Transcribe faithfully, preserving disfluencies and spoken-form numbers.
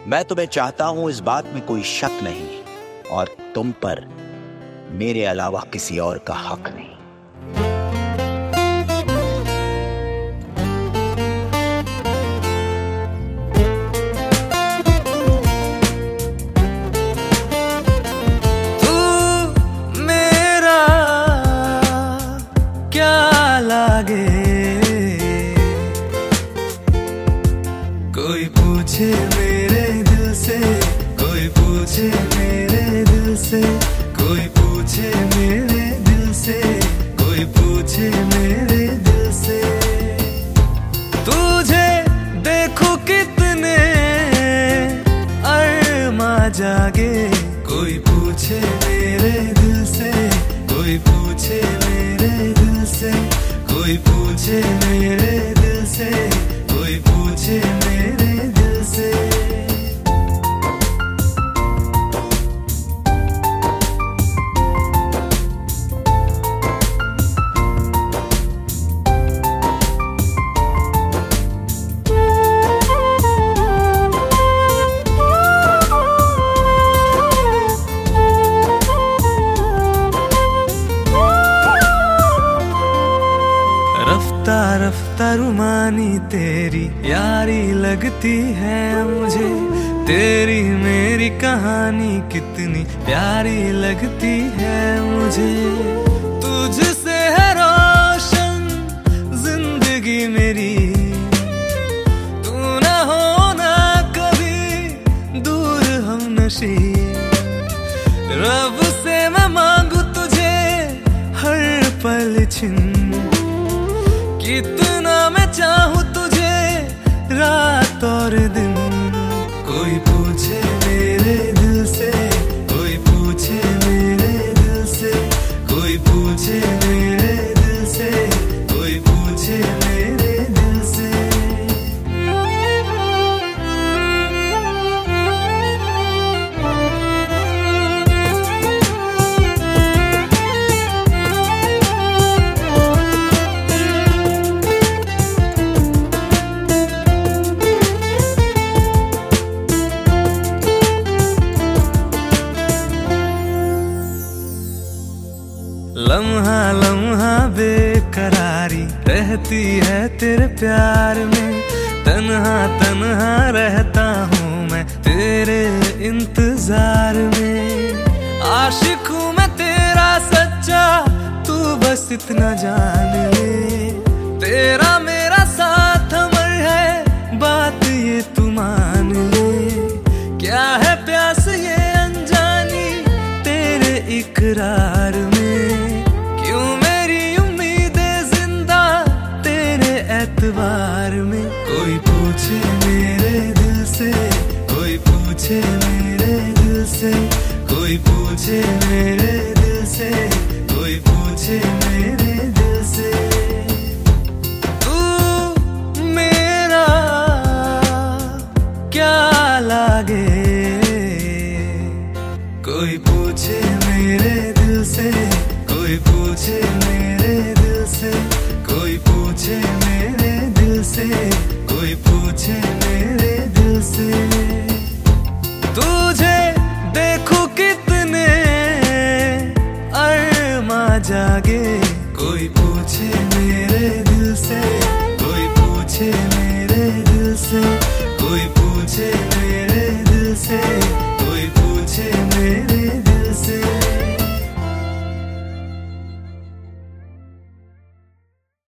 मैं तुम्हें चाहता हूं, इस बात में कोई शक नहीं, और तुम पर मेरे अलावा किसी और का हक नहीं। तू मेरा क्या लागे, कोई पूछे मेरे दिल से, कोई पूछे मेरे दिल से, कोई पूछे मेरे दिल से, कोई पूछे मेरे दिल से। तुझे देखो कितने अरमा जागे, कोई पूछे मेरे दिल से, कोई पूछे मेरे दिल से, कोई पूछे मेरे दिल से, कोई पूछे मेरे दिल से। रफ्ता रफ्ता रुमानी तेरी यारी लगती है मुझे, तेरी मेरी कहानी कितनी प्यारी लगती है मुझे। तुझसे है रोशन जिंदगी मेरी, तू न होना कभी दूर हमनशी। रब से मैं मांगू तुझे हर पल छिन, कितना मैं चाहूँ तुझे रात और दिन। कोई पूछे मेरे दिल से, कोई पूछे मेरे दिल से, कोई पूछे मेरे दिल से, कोई पूछे मेरे दिल से। लम्हा लम्हा बेकरारी रहती है तेरे प्यार में, तन्हा तन्हा रहता हूँ मैं तेरे इंतजार में। आशिक हूँ मैं तेरा सच्चा, तू बस इतना जान ले। तेरा मेरा साथ अमर है, बात ये तू मान ले। क्या है प्यास ये अनजानी तेरे इकरार में, एतबार में। कोई पूछे मेरे दिल से, कोई पूछे मेरे दिल से, कोई पूछे मेरे दिल से, कोई पूछे मेरे दिल से। तू मेरा क्या लागे, कोई पूछे मेरे दिल से, कोई पूछे मेरे दिल से, कोई पूछे मेरे दिल से, कोई पूछे मेरे दिल से। तुझे देखो कितने अरमा जागे, कोई पूछे मेरे दिल से, कोई पूछे मेरे दिल से, कोई पूछे